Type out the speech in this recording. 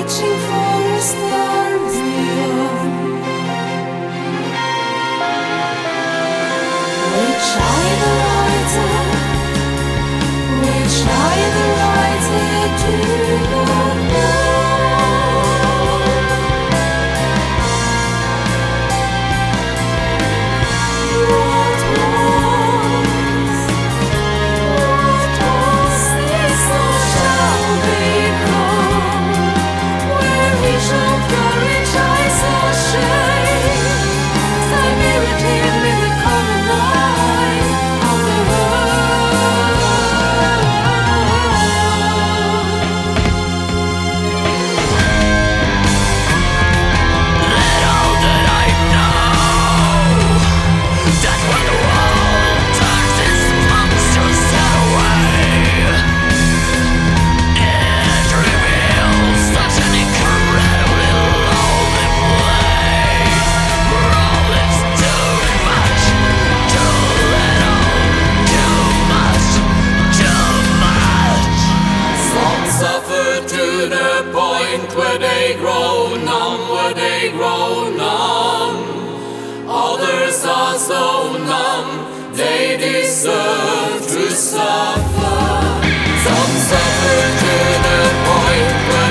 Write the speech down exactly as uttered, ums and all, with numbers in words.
reaching for a star beyond. Which eye the lighter, which eye the lighter do not know. What was, what was this or shall become? Where we shall flourish, I saw shade. I mirrored him in the common light of the world. Little did I know that when the world turns its monsters away, it reveals such an incredibly lonely place, where all is too much, too little, too much, too much. Some suffer to the point where they grow numb, where they grow numb. Others are so numb, they deserve to suffer. Some suffer to the point where